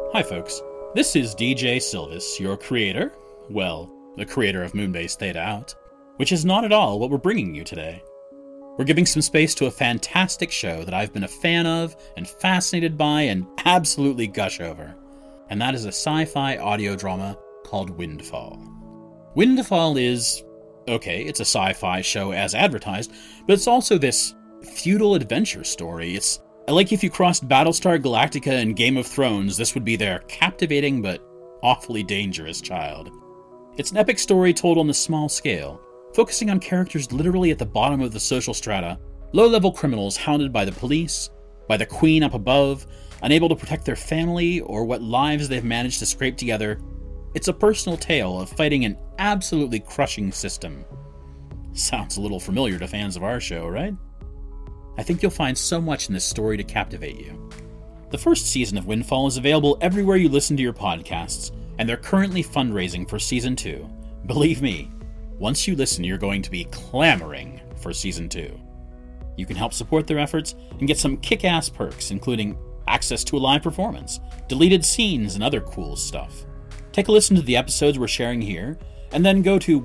Hi folks, this is DJ Silvis, your creator, well, the creator of Moonbase Theta Out, which is not at all what we're bringing you today. We're giving some space to a fantastic show that I've been a fan of and fascinated by and absolutely gush over, and that is a sci-fi audio drama called Windfall. Windfall is, okay, it's a sci-fi show as advertised, but it's also this feudal adventure story. It's like if you crossed Battlestar Galactica and Game of Thrones, this would be their captivating but awfully dangerous child. It's an epic story told on a small scale, focusing on characters literally at the bottom of the social strata, low-level criminals hounded by the police, by the queen up above, unable to protect their family or what lives they've managed to scrape together. It's a personal tale of fighting an absolutely crushing system. Sounds a little familiar to fans of our show, right? I think you'll find so much in this story to captivate you. The first season of Windfall is available everywhere you listen to your podcasts, and they're currently fundraising for Season 2. Believe me, once you listen, you're going to be clamoring for Season 2. You can help support their efforts and get some kick-ass perks, including access to a live performance, deleted scenes, and other cool stuff. Take a listen to the episodes we're sharing here, and then go to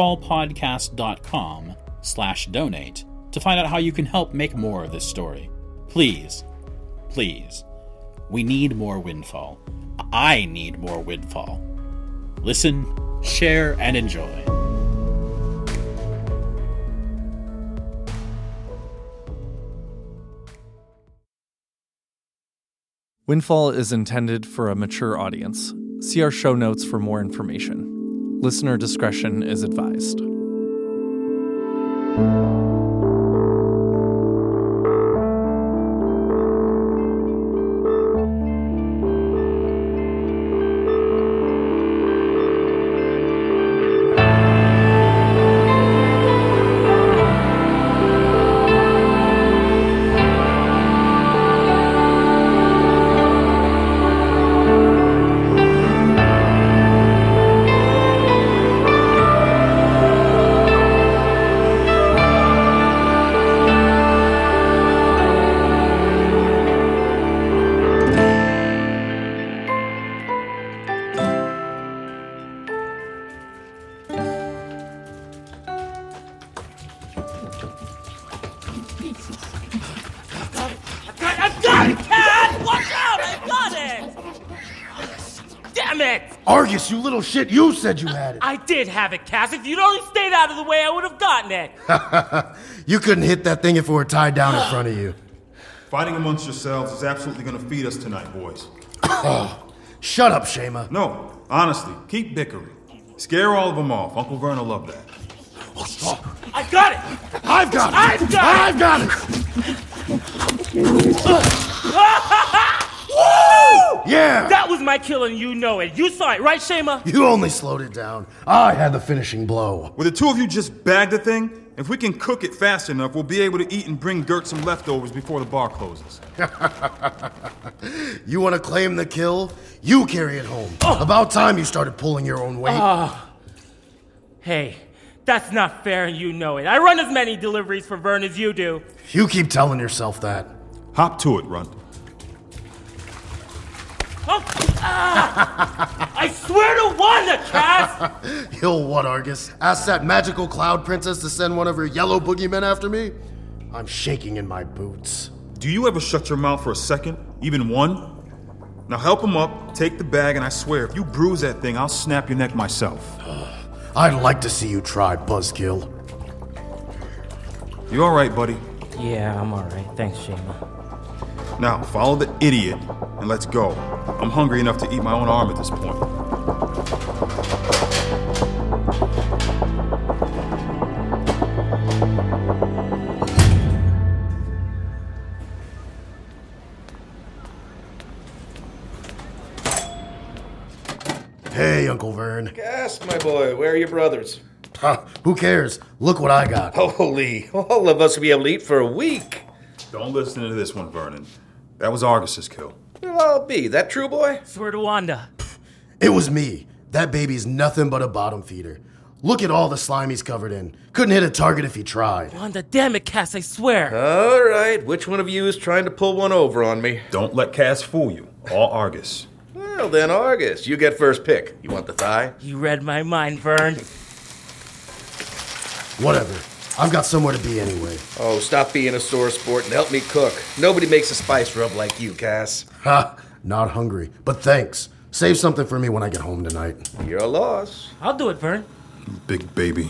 windfallpodcast.com/donate to find out how you can help make more of this story. Please, please, we need more Windfall. I need more Windfall. Listen, share, and enjoy. Windfall is intended for a mature audience. See our show notes for more information. Listener discretion is advised. Argus, you little shit, you said you had it. I did have it, Cass. If you'd only stayed out of the way, I would have gotten it. You couldn't hit that thing if it were tied down in front of you. Fighting amongst yourselves is absolutely going to feed us tonight, boys. Shut up, Shema. No, honestly, keep bickering. Scare all of them off. Uncle Vern will love that. I got it! I've got it! I've got it! Woo! Yeah! That was my kill and you know it. You saw it, right, Shema? You only slowed it down. I had the finishing blow. Will the two of you just bag the thing? If we can cook it fast enough, we'll be able to eat and bring Gert some leftovers before the bar closes. You want to claim the kill? You carry it home. About time you started pulling your own weight. Hey, that's not fair and you know it. I run as many deliveries for Vern as you do. You keep telling yourself that. Hop to it, Runt. I swear to Wanda, Cass! You'll what, Argus? Ask that magical cloud princess to send one of her yellow boogeymen after me? I'm shaking in my boots. Do you ever shut your mouth for a second? Even one? Now help him up, take the bag, and I swear, if you bruise that thing, I'll snap your neck myself. I'd like to see you try, Buzzkill. You alright, buddy? Yeah, I'm alright. Thanks, Shema. Now, follow the idiot, and let's go. I'm hungry enough to eat my own arm at this point. Hey, Uncle Vern. Cass, my boy, where are your brothers? Who cares? Look what I got. Holy, all of us will be able to eat for a week. Don't listen to this one, Vernon. That was Argus's kill. Well, I'll be. That true, boy? Swear to Wanda. It was me. That baby's nothing but a bottom feeder. Look at all the slime he's covered in. Couldn't hit a target if he tried. Wanda, damn it, Cass, I swear. All right, which one of you is trying to pull one over on me? Don't let Cass fool you. All Argus. Well then, Argus, you get first pick. You want the thigh? You read my mind, Vern. Whatever. I've got somewhere to be anyway. Oh, stop being a sore sport and help me cook. Nobody makes a spice rub like you, Cass. Ha! Not hungry, but thanks. Save something for me when I get home tonight. Your loss. I'll do it, Vern. Big baby.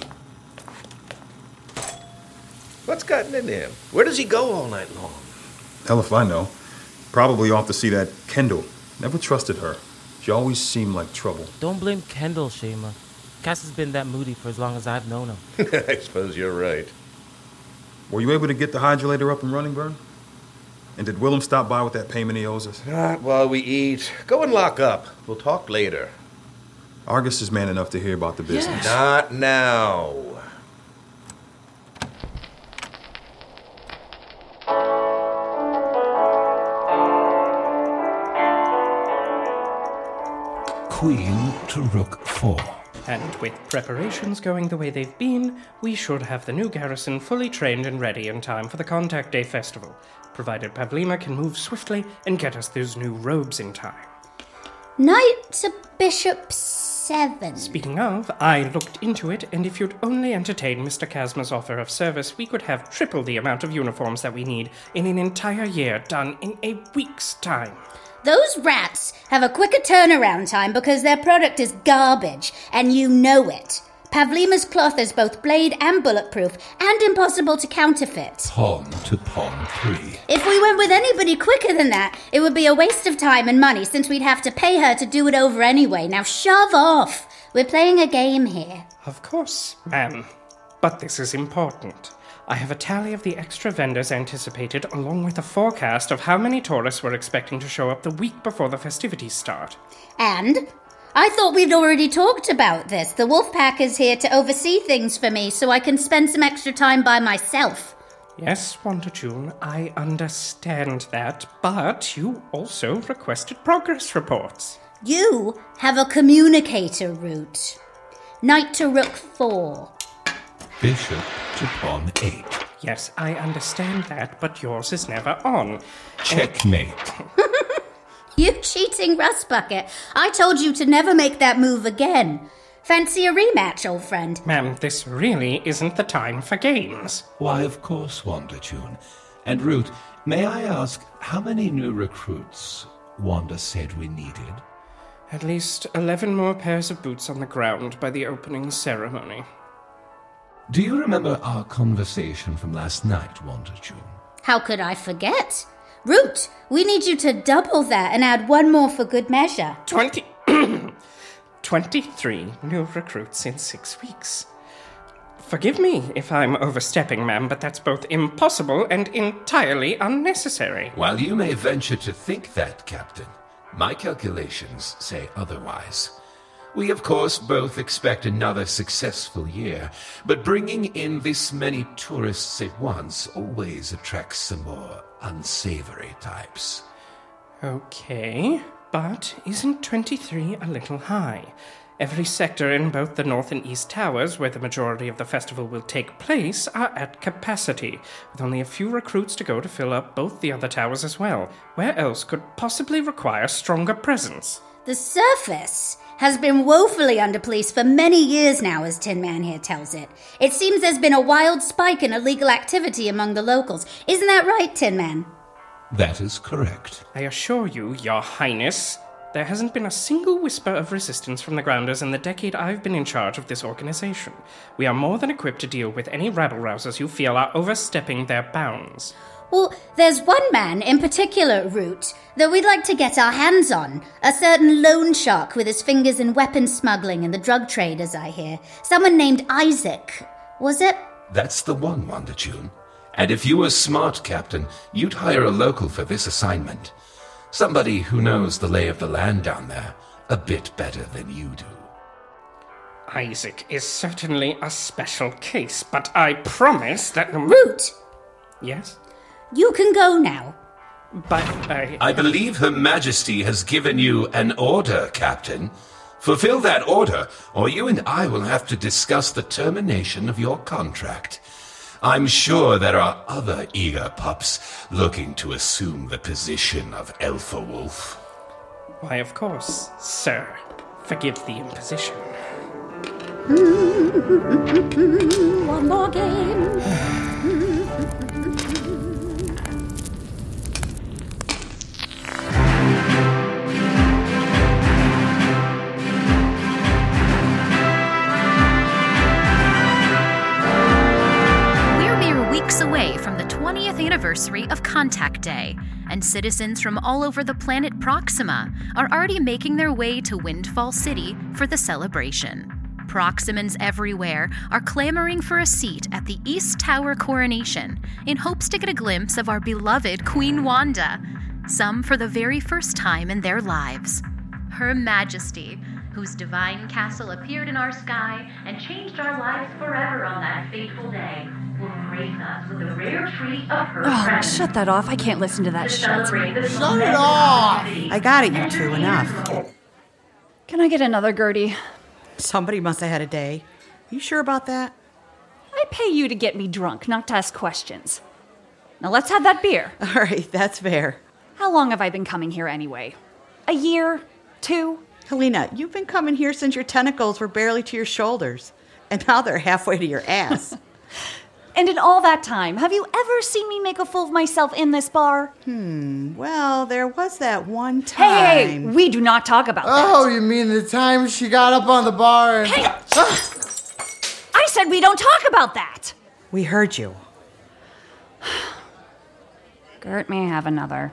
What's gotten into him? Where does he go all night long? Hell if I know. Probably off to see that Kendall. Never trusted her. She always seemed like trouble. Don't blame Kendall, Shayma. Cass has been that moody for as long as I've known him. I suppose you're right. Were you able to get the hydrolator up and running, Vern? And did Willem stop by with that payment he owes us? Not while we eat. Go and lock up. We'll talk later. Argus is man enough to hear about the business. Not now. Queen to Rook 4. And with preparations going the way they've been, we should have the new garrison fully trained and ready in time for the Contact Day Festival, provided Pavlima can move swiftly and get us those new robes in time. Knight to Bishop 7. Speaking of, I looked into it, and if you'd only entertain Mr. Chasma's offer of service, we could have triple the amount of uniforms that we need in an entire year done in a week's time. Those rats have a quicker turnaround time because their product is garbage, and you know it. Pavlima's cloth is both blade and bulletproof, and impossible to counterfeit. Pawn to Pawn 3. If we went with anybody quicker than that, it would be a waste of time and money, since we'd have to pay her to do it over anyway. Now shove off. We're playing a game here. Of course, ma'am. But this is important. I have a tally of the extra vendors anticipated, along with a forecast of how many tourists we're expecting to show up the week before the festivities start. And I thought we'd already talked about this. The Wolfpack is here to oversee things for me so I can spend some extra time by myself. Yes, Wanda June, I understand that, but you also requested progress reports. You have a communicator route. Knight to Rook 4. Bishop to Pawn 8. Yes, I understand that, but yours is never on. Checkmate. You cheating rustbucket. I told you to never make that move again. Fancy a rematch, old friend? Ma'am, this really isn't the time for games. Why, of course, Wanda June. And Root, may I ask how many new recruits Wanda said we needed? At least 11 more pairs of boots on the ground by the opening ceremony. Do you remember our conversation from last night, Wanda June? How could I forget? Root, we need you to double that and add one more for good measure. 23 new recruits in 6 weeks. Forgive me if I'm overstepping, ma'am, but that's both impossible and entirely unnecessary. While you may venture to think that, Captain, my calculations say otherwise. We, of course, both expect another successful year, but bringing in this many tourists at once always attracts some more unsavory types. Okay, but isn't 23 a little high? Every sector in both the North and East Towers, where the majority of the festival will take place, are at capacity, with only a few recruits to go to fill up both the other towers as well. Where else could possibly require stronger presence? The surface has been woefully underpoliced for many years now, as Tin Man here tells it. It seems there's been a wild spike in illegal activity among the locals. Isn't that right, Tin Man? That is correct. I assure you, Your Highness, there hasn't been a single whisper of resistance from the Grounders in the decade I've been in charge of this organization. We are more than equipped to deal with any rabble-rousers you feel are overstepping their bounds. Well, there's one man in particular, Root, that we'd like to get our hands on. A certain loan shark with his fingers in weapon smuggling and the drug trade, as I hear. Someone named Isaac. Was it? That's the one, Wanda June. And if you were smart, Captain, you'd hire a local for this assignment. Somebody who knows the lay of the land down there a bit better than you do. Isaac is certainly a special case, but I promise that... Root! Yes? You can go now. But I believe Her Majesty has given you an order, Captain. Fulfill that order, or you and I will have to discuss the termination of your contract. I'm sure there are other eager pups looking to assume the position of Alpha Wolf. Why, of course, sir. Forgive the imposition. One more game. Weeks away from the 20th anniversary of Contact Day, and citizens from all over the planet Proxima are already making their way to Windfall City for the celebration. Proximans everywhere are clamoring for a seat at the East Tower coronation in hopes to get a glimpse of our beloved Queen Wanda, some for the very first time in their lives. Her Majesty, whose divine castle appeared in our sky and changed our lives forever on that fateful day, will grace us with a rare treat of her presence. Shut that off. I can't listen to that shit. Shut it off! I got it, you two. Enough. Can I get another, Gertie? Somebody must have had a day. You sure about that? I pay you to get me drunk, not to ask questions. Now let's have that beer. All right, that's fair. How long have I been coming here anyway? A year? 2? Helena, you've been coming here since your tentacles were barely to your shoulders. And now they're halfway to your ass. And in all that time, have you ever seen me make a fool of myself in this bar? Well, there was that one time. Hey, we do not talk about that. Oh, you mean the time she got up on the bar and... Hey! I said we don't talk about that! We heard you. Gert may have another.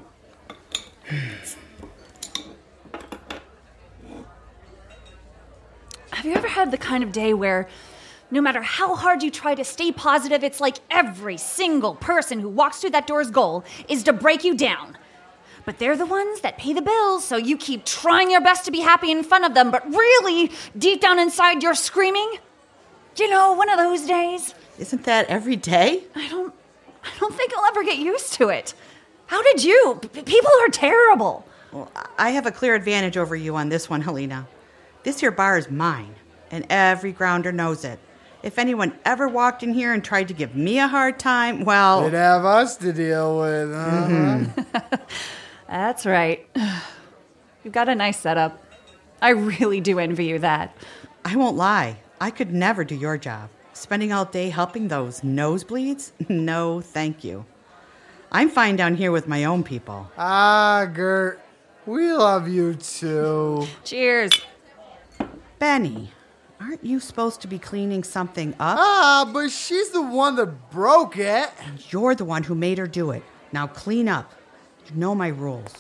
Have you ever had the kind of day where no matter how hard you try to stay positive, it's like every single person who walks through that door's goal is to break you down? But they're the ones that pay the bills, so you keep trying your best to be happy in front of them, but really, deep down inside, you're screaming? You know, one of those days. Isn't that every day? I don't think I'll ever get used to it. How did you? People are terrible. Well, I have a clear advantage over you on this one, Helena. This here bar is mine, and every grounder knows it. If anyone ever walked in here and tried to give me a hard time, well... They'd have us to deal with, That's right. You've got a nice setup. I really do envy you that. I won't lie. I could never do your job. Spending all day helping those nosebleeds? No, thank you. I'm fine down here with my own people. Gert, we love you too. Cheers. Benny, aren't you supposed to be cleaning something up? But she's the one that broke it. You're the one who made her do it. Now clean up. You know my rules.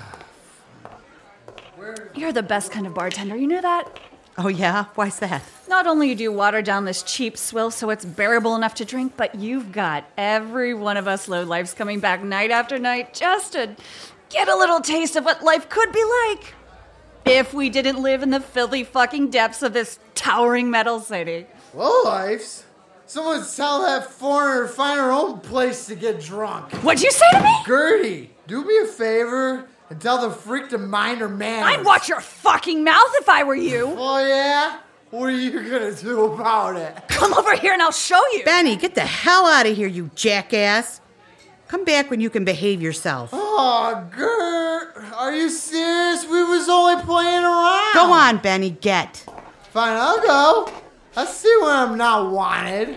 You're the best kind of bartender, you know that? Oh yeah? Why's that? Not only do you water down this cheap swill so it's bearable enough to drink, but you've got every one of us lowlifes coming back night after night just to get a little taste of what life could be like if we didn't live in the filthy fucking depths of this towering metal city. Lowlifes? Someone tell that foreigner to find her own place to get drunk. What'd you say to me? Gertie, do me a favor and tell the freak to mind her manners. I'd watch your fucking mouth if I were you. Oh, yeah? What are you gonna do about it? Come over here and I'll show you. Benny, get the hell out of here, you jackass. Come back when you can behave yourself. Oh, Gert, are you serious? We was only playing around. Go on, Benny, get. Fine, I'll go. I'll see when I'm not wanted.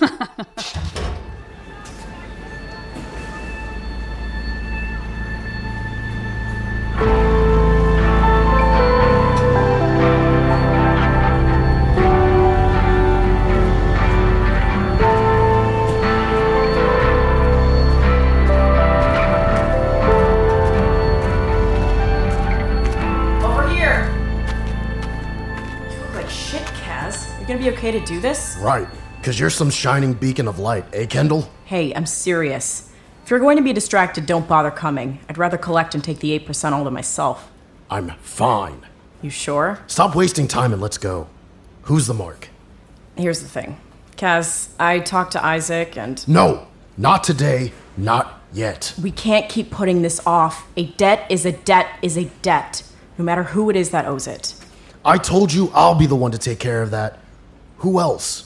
Gonna be okay to do this? Right, because you're some shining beacon of light, eh, Kendall? Hey, I'm serious. If you're going to be distracted, don't bother coming. I'd rather collect and take the 8% all to myself. I'm fine. You sure? Stop wasting time and let's go. Who's the mark? Here's the thing. Kaz, I talked to Isaac and... No, not today, not yet. We can't keep putting this off. A debt is a debt is a debt, no matter who it is that owes it. I told you I'll be the one to take care of that. Who else?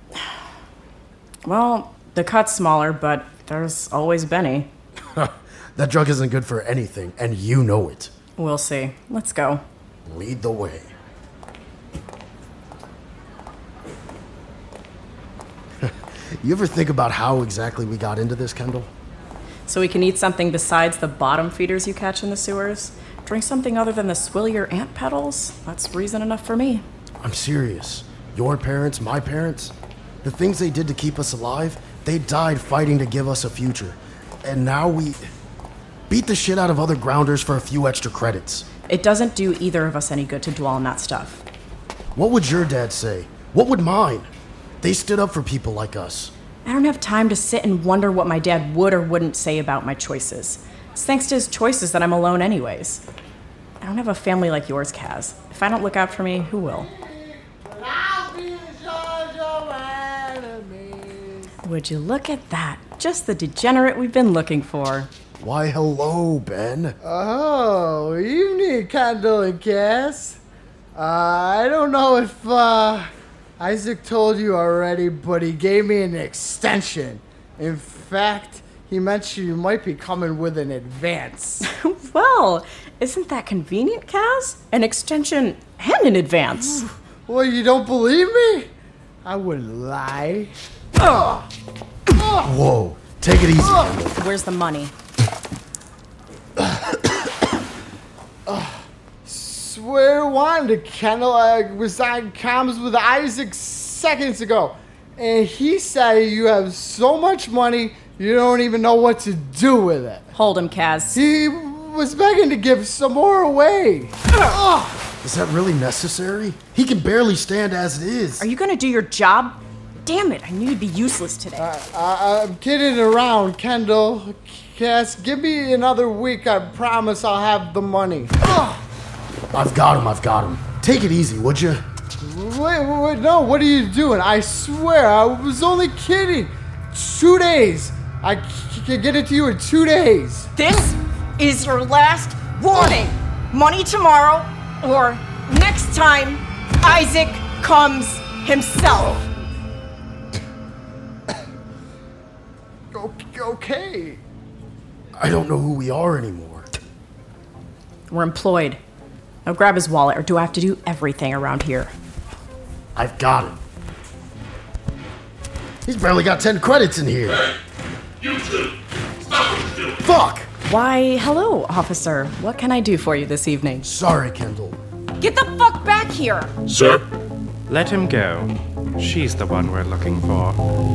Well, the cut's smaller, but there's always Benny. That drug isn't good for anything, and you know it. We'll see. Let's go. Lead the way. You ever think about how exactly we got into this, Kendall? So we can eat something besides the bottom feeders you catch in the sewers? Drink something other than the swill your ant petals? That's reason enough for me. I'm serious. Your parents, my parents, the things they did to keep us alive, they died fighting to give us a future. And now we beat the shit out of other grounders for a few extra credits. It doesn't do either of us any good to dwell on that stuff. What would your dad say? What would mine? They stood up for people like us. I don't have time to sit and wonder what my dad would or wouldn't say about my choices. It's thanks to his choices that I'm alone anyways. I don't have a family like yours, Kaz. If I don't look out for me, who will? Would you look at that? Just the degenerate we've been looking for. Why, hello, Ben. Oh, evening, Kendall and Cass. I don't know if, Isaac told you already, but he gave me an extension. In fact, he mentioned you might be coming with an advance. Well, isn't that convenient, Kaz? An extension and an advance. Well, you don't believe me? I wouldn't lie. Whoa, take it easy, Kendall. Where's the money? Swear to wonder, Kendall, I was on comms with Isaac seconds ago, and he said you have so much money you don't even know what to do with it. Hold him, Kaz. He was begging to give some more away. Is that really necessary? He can barely stand as it is. Are you gonna do your job? Damn it, I knew you'd be useless today. I'm kidding around, Kendall. Cass, give me another week. I promise I'll have the money. I've got him. Take it easy, would you? Wait, no, what are you doing? I swear, I was only kidding. 2 days. I can get it to you in 2 days. This is your last warning. Money tomorrow, or next time Isaac comes himself. Okay. I don't know who we are anymore. We're employed. Now grab his wallet, or do I have to do everything around here? I've got it. He's barely got 10 credits in here. Hey, you two, stop what you're doing. Fuck! Why, hello, officer. What can I do for you this evening? Sorry, Kendall. Get the fuck back here! Sir? Let him go. She's the one we're looking for.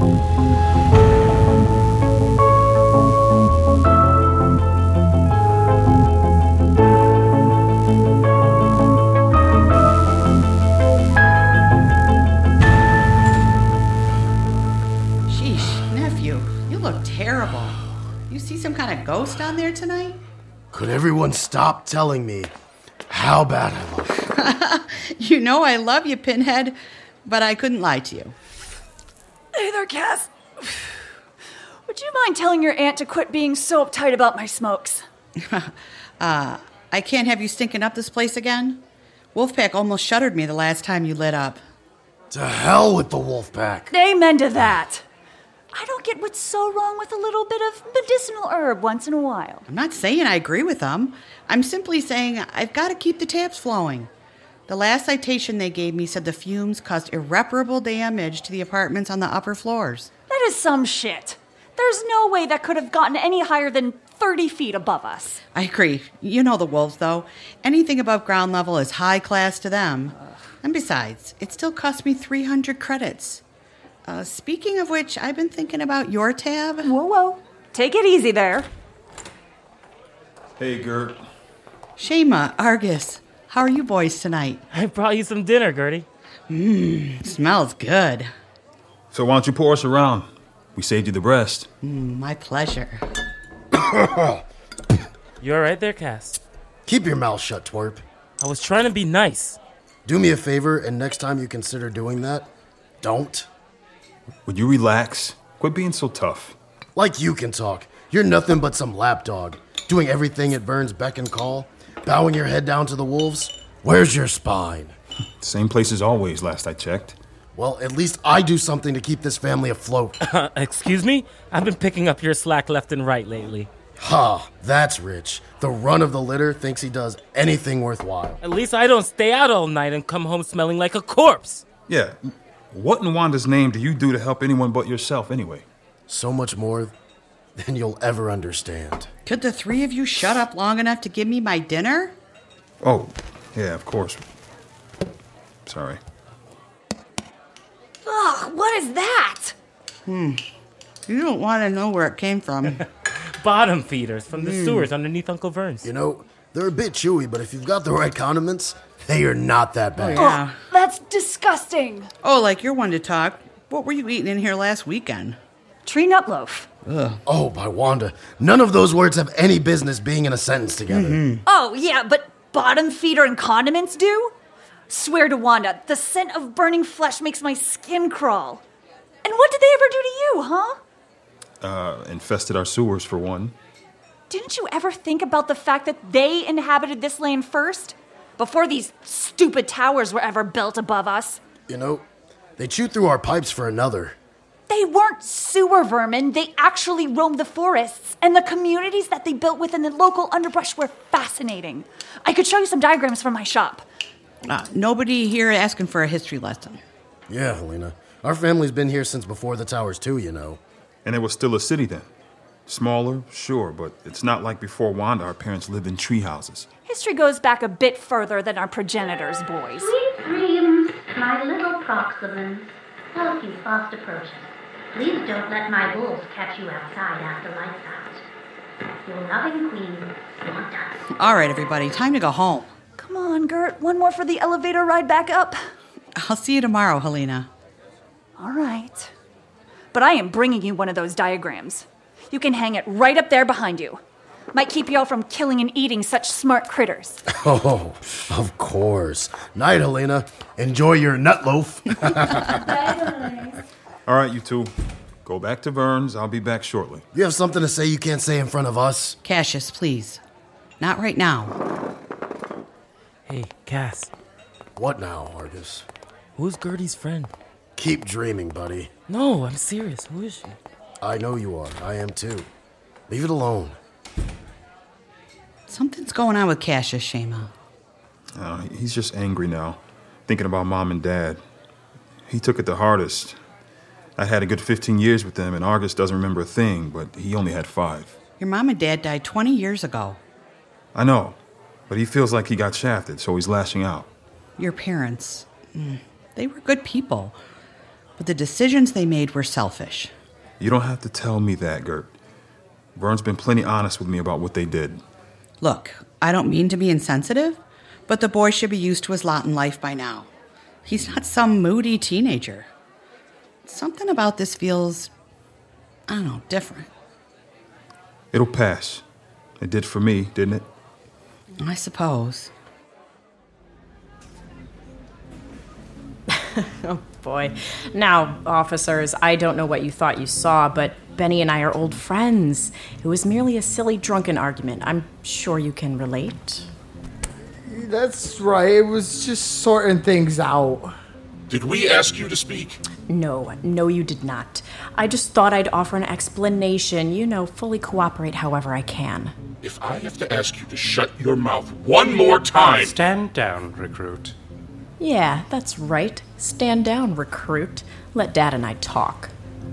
Terrible. You see some kind of ghost on there tonight? Could everyone stop telling me how bad I look? You know I love you, Pinhead, but I couldn't lie to you. Hey there, Cass. Would you mind telling your aunt to quit being so uptight about my smokes? I can't have you stinking up this place again. Wolfpack almost shuttered me the last time you lit up. To hell with the Wolfpack. Amen to that. I don't get what's so wrong with a little bit of medicinal herb once in a while. I'm not saying I agree with them. I'm simply saying I've got to keep the taps flowing. The last citation they gave me said the fumes caused irreparable damage to the apartments on the upper floors. That is some shit. There's no way that could have gotten any higher than 30 feet above us. I agree. You know the wolves, though. Anything above ground level is high class to them. And besides, it still cost me 300 credits. Speaking of which, I've been thinking about your tab. Whoa. Take it easy there. Hey, Gert. Shema, Argus, how are you boys tonight? I brought you some dinner, Gertie. Smells good. So why don't you pour us around? We saved you the breast. My pleasure. You all right there, Cass? Keep your mouth shut, twerp. I was trying to be nice. Do me a favor, and next time you consider doing that, don't. Would you relax? Quit being so tough. Like you can talk. You're nothing but some lapdog, doing everything at Vern's beck and call, bowing your head down to the wolves. Where's your spine? Same place as always, last I checked. Well, at least I do something to keep this family afloat. Excuse me? I've been picking up your slack left and right lately. Ha, that's rich. The run of the litter thinks he does anything worthwhile. At least I don't stay out all night and come home smelling like a corpse. Yeah. What in Wanda's name do you do to help anyone but yourself anyway? So much more than you'll ever understand. Could the three of you shut up long enough to give me my dinner? Oh, yeah, of course. Sorry. Ugh, what is that? You don't want to know where it came from. Bottom feeders from the sewers underneath Uncle Vern's. You know, they're a bit chewy, but if you've got the right condiments, they are not that bad. Yeah. That's disgusting. Oh, like you're one to talk. What were you eating in here last weekend? Tree nut loaf. Ugh. Oh, by Wanda. None of those words have any business being in a sentence together. Oh, yeah, but bottom feeder and condiments do? Swear to Wanda, the scent of burning flesh makes my skin crawl. And what did they ever do to you, huh? Infested our sewers for one. Didn't you ever think about the fact that they inhabited this land first? Before these stupid towers were ever built above us? You know, they chewed through our pipes for another. They weren't sewer vermin. They actually roamed the forests, and the communities that they built within the local underbrush were fascinating. I could show you some diagrams from my shop. Nobody here asking for a history lesson. Yeah, Helena. Our family's been here since before the towers too, you know. And it was still a city then. Smaller, sure, but it's not like before Wanda our parents lived in tree houses. History goes back a bit further than our progenitors, boys. Sweet dreams, my little Proximans. Help you fast approaches. Please don't let my wolves catch you outside after lights out. Your loving queen, Wanda. All right, everybody, time to go home. Come on, Gert. One more for the elevator ride back up. I'll see you tomorrow, Helena. All right. But I am bringing you one of those diagrams. You can hang it right up there behind you. Might keep you all from killing and eating such smart critters. Oh, of course. Night, Helena. Enjoy your nut loaf. All right, you two. Go back to Vern's. I'll be back shortly. You have something to say you can't say in front of us? Cassius, please. Not right now. Hey, Cass. What now, Argus? Who's Gertie's friend? Keep dreaming, buddy. No, I'm serious. Who is she? I know you are. I am too. Leave it alone. Something's going on with Cassius, Shema. He's just angry now, thinking about Mom and Dad. He took it the hardest. I had a good 15 years with them, and Argus doesn't remember a thing, but he only had 5. Your mom and dad died 20 years ago. I know, but he feels like he got shafted, so he's lashing out. Your parents, they were good people, but the decisions they made were selfish. You don't have to tell me that, Gert. Vern's been plenty honest with me about what they did. Look, I don't mean to be insensitive, but the boy should be used to his lot in life by now. He's not some moody teenager. Something about this feels, I don't know, different. It'll pass. It did for me, didn't it? I suppose. Oh, boy. Now, officers, I don't know what you thought you saw, but Benny and I are old friends. It was merely a silly drunken argument. I'm sure you can relate. That's right. It was just sorting things out. Did we ask you to speak? No, you did not. I just thought I'd offer an explanation, fully cooperate however I can. If I have to ask you to shut your mouth one more time... Stand down, recruit. Yeah, that's right. Stand down, recruit. Let Dad and I talk.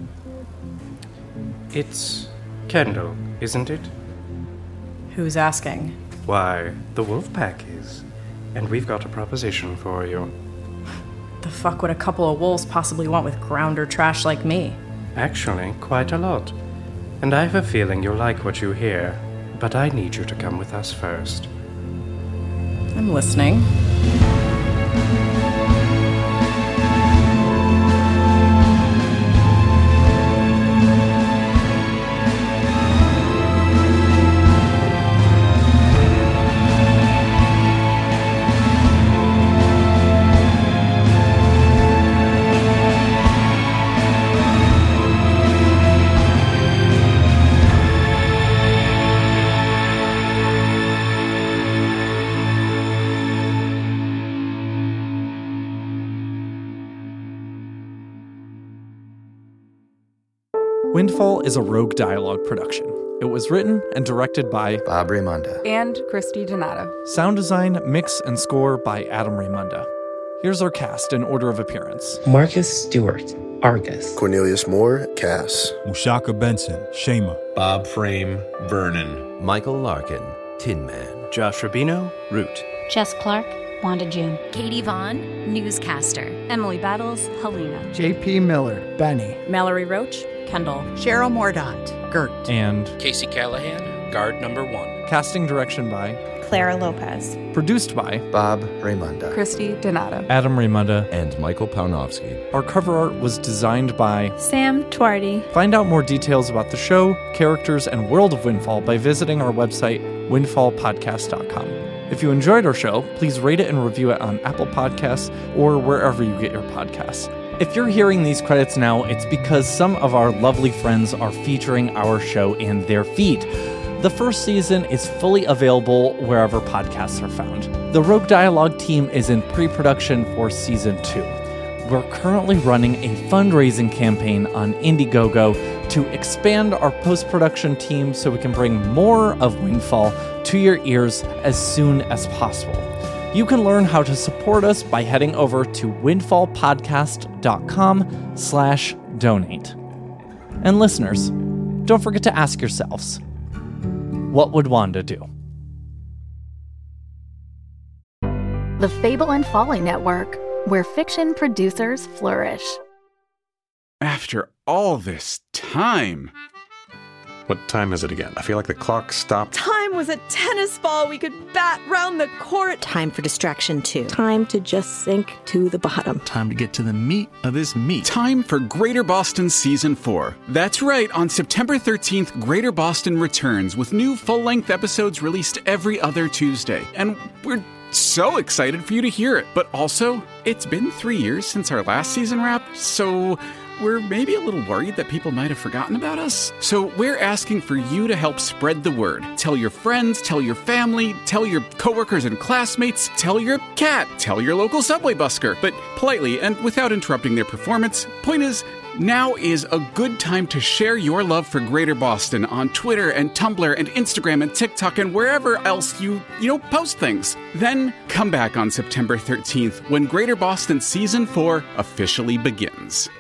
It's Kendall, isn't it? Who's asking? Why, the Wolfpack is. And we've got a proposition for you. The fuck would a couple of wolves possibly want with grounder trash like me? Actually, quite a lot. And I have a feeling you'll like what you hear, but I need you to come with us first. I'm listening. Windfall is a Rogue Dialogue production. It was written and directed by Bob Raymunda and Christy Donato. Sound design, mix, and score by Adam Raymunda. Here's our cast in order of appearance. Marcus Stewart, Argus. Cornelius Moore, Cass. Ushaka Benson, Shema. Bob Frame, Vernon. Michael Larkin, Tin Man. Josh Rubino, Root. Jess Clark, Wanda June. Katie Vaughn, newscaster. Emily Battles, Helena. JP Miller, Benny. Mallory Roach, Kendall. Cheryl Mordaunt, Gert. And Casey Callahan, guard number 1. Casting direction by Clara Lopez. Produced by Bob Raymunda. Christy Donato. Adam Raymunda. And Michael Pawnowski. Our cover art was designed by Sam Twardy. Find out more details about the show, characters, and world of Windfall by visiting our website, windfallpodcast.com. If you enjoyed our show, please rate it and review it on Apple Podcasts or wherever you get your podcasts. If you're hearing these credits now, it's because some of our lovely friends are featuring our show in their feed. The first season is fully available wherever podcasts are found. The Rogue Dialogue team is in pre-production for Season 2. We're currently running a fundraising campaign on Indiegogo to expand our post-production team so we can bring more of Windfall to your ears as soon as possible. You can learn how to support us by heading over to windfallpodcast.com/donate. And listeners, don't forget to ask yourselves, what would Wanda do? The Fable and Folly Network, where fiction producers flourish. After all this time... What time is it again? I feel like the clock stopped. Time was a tennis ball we could bat round the court. Time for distraction, too. Time to just sink to the bottom. Time to get to the meat of this meat. Time for Greater Boston Season 4. That's right, on September 13th, Greater Boston returns with new full-length episodes released every other Tuesday. And we're so excited for you to hear it. But also, it's been 3 years since our last season wrapped, so... we're maybe a little worried that people might have forgotten about us. So we're asking for you to help spread the word. Tell your friends, tell your family, tell your coworkers and classmates, tell your cat, tell your local subway busker. But politely and without interrupting their performance. Point is, now is a good time to share your love for Greater Boston on Twitter and Tumblr and Instagram and TikTok and wherever else you post things. Then come back on September 13th when Greater Boston Season 4 officially begins.